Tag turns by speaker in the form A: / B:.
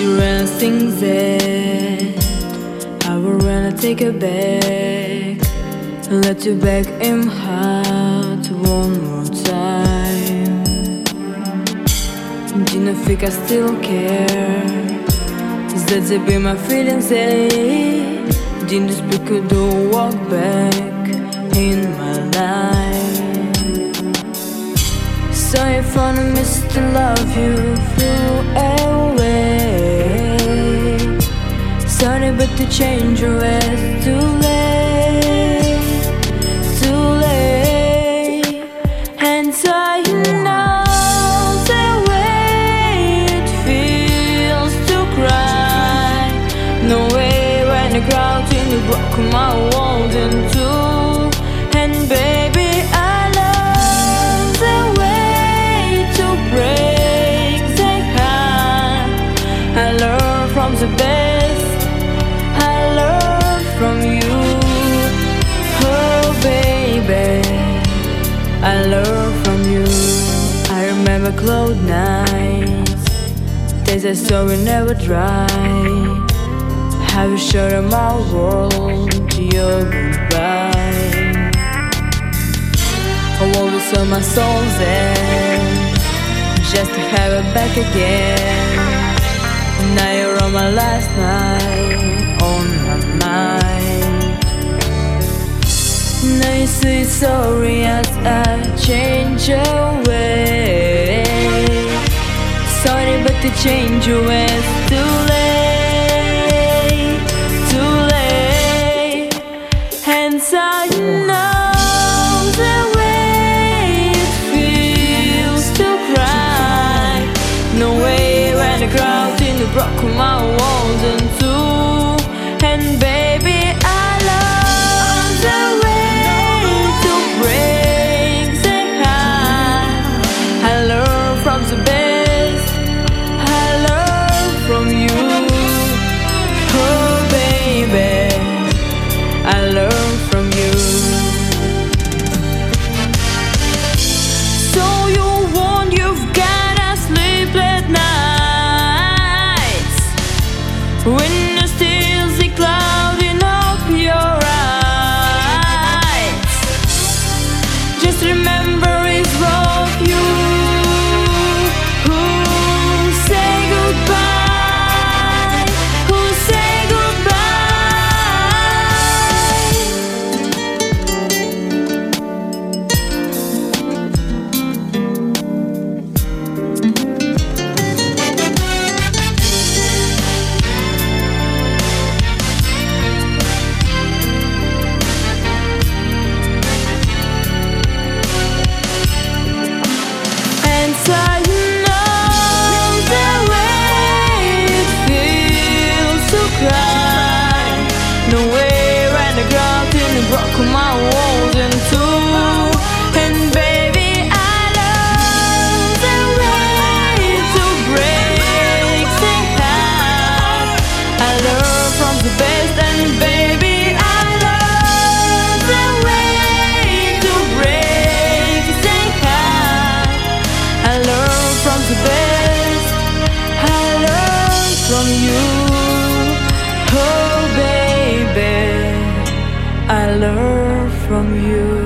A: you really think that I would rather take it back, let you back in my heart one more time? Do you think I still care? Is that to be my feelings, eh? Didn't you speak or do walk back in my life? Sorry if I missed to love you flew away. Sorry but to change your ways too late, too late. And so you know the way it feels to cry. No way when the crowd in you broke my world in two. And baby I love the way to break the heart. I learned from the best, I learned from you. Oh baby, I learned from you. I remember cloud nights, days I saw you never dry. How you showed my world to your goodbye. I always saw my soul's end, just to have it back again. Now you're on my last night, on my mind. Now you say sorry as I change your way. Sorry but to change your ways too late, too late. And so you know the way it feels to cry. No way when the crowd in the broke my walls in two. And baby I love the way to break the heart. I learned from the best, I learned from you. Oh baby, I learned from you. So you want, you've gotta sleep at nights when you still see clouding up your eyes. Just remember it's both you who say goodbye, who say broke my walls in two. And baby I love the way to break the heart. I learn from the best. And baby I love the way to break the heart. I learn from the best, I learn from you. Oh baby, I learn from you.